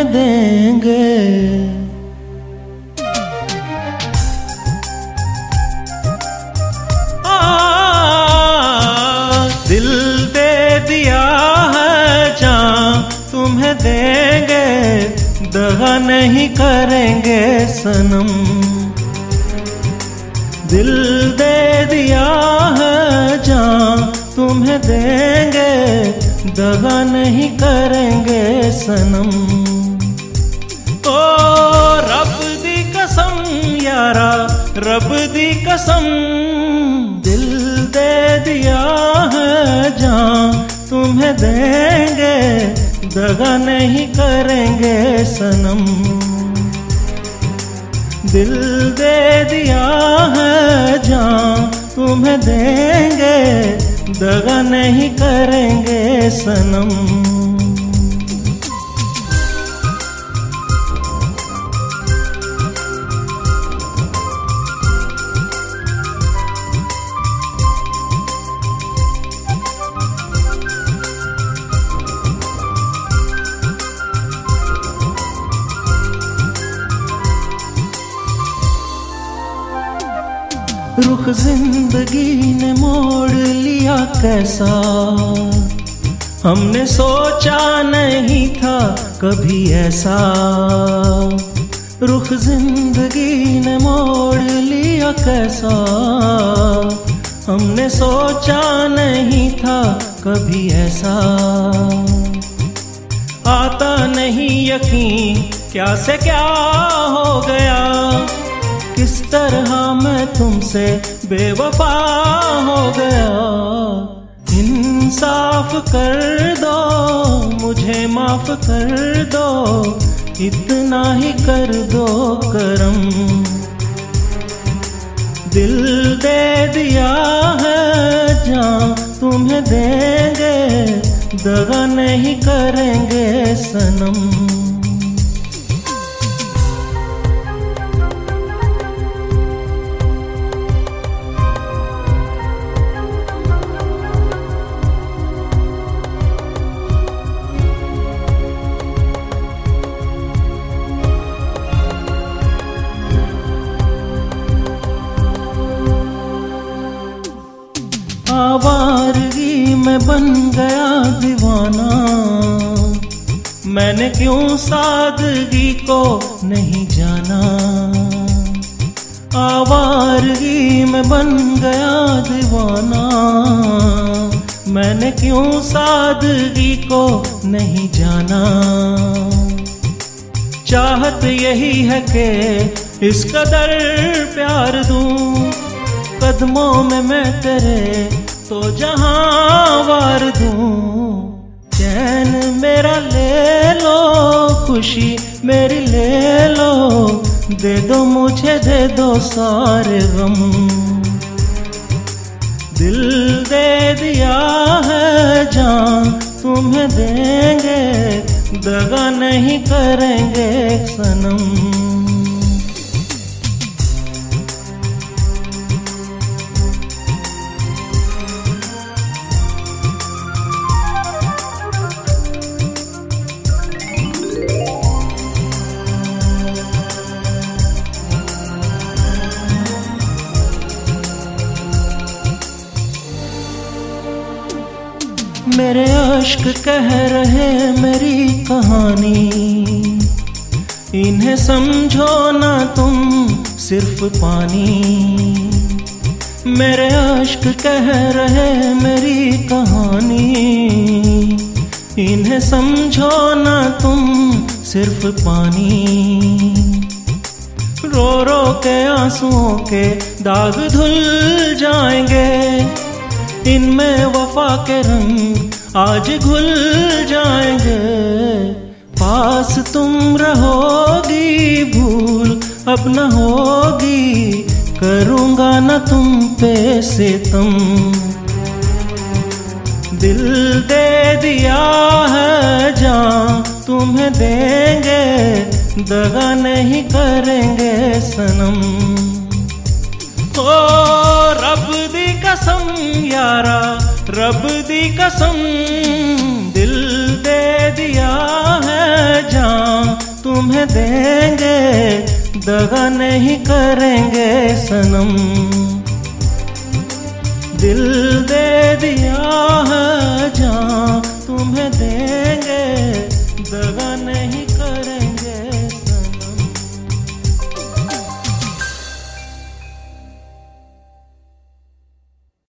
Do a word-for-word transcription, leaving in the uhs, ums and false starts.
तुम्हें देंगे। आ, दिल दे दिया है जान तुम्हें देंगे, दगा नहीं करेंगे सनम। दिल दे दिया है जान तुम्हें देंगे, दगा नहीं करेंगे सनम। ओ रब दी कसम यारा, रब दी कसम, दिल दे दिया है जान तुम्हें देंगे, दगा नहीं करेंगे सनम। दिल दे दिया है जान तुम्हें देंगे, दगा नहीं करेंगे सनम। रुख जिंदगी ने मोड़ लिया कैसा, हमने सोचा नहीं था कभी ऐसा। रुख जिंदगी ने मोड़ लिया कैसा, हमने सोचा नहीं था कभी ऐसा। आता नहीं यकीन क्या से क्या हो गया, किस तरह मैं तुमसे बेवफा हो गया। इंसाफ कर दो मुझे माफ कर दो, इतना ही कर दो करम। दिल दे दिया है जान तुम्हें देंगे, दगा नहीं करेंगे सनम। आवारगी में बन गया दीवाना, मैंने क्यों सादगी को नहीं जाना। आवारगी में बन गया दीवाना, मैंने क्यों सादगी को नहीं जाना। चाहत यही है कि इस कदर प्यार दूं, कदमों में मैं तेरे तो जहां वार दूं। चैन मेरा ले लो, खुशी मेरी ले लो, दे दो मुझे दे दो सारे गम। दिल दे दिया है जान तुम्हें देंगे, दगा नहीं करेंगे सनम। मेरे अश्क कह रहे मेरी कहानी, इन्हें समझो ना तुम सिर्फ पानी। मेरे अश्क कह रहे मेरी कहानी, इन्हें समझो ना तुम सिर्फ पानी। रो रो के आंसुओं के दाग धुल जाएंगे, इनमें वफा के रंग आज घुल जाएंगे। पास तुम रहोगी भूल अब न होगी, करूँगा न तुम पे सितम। दिल दे दिया है जान तुम्हें देंगे, दगा नहीं करेंगे सनम। ओ रब दी कसम यारा, रब दी कसम, दिल दे दिया है जान तुम्हें देंगे, दगा नहीं करेंगे सनम। दिल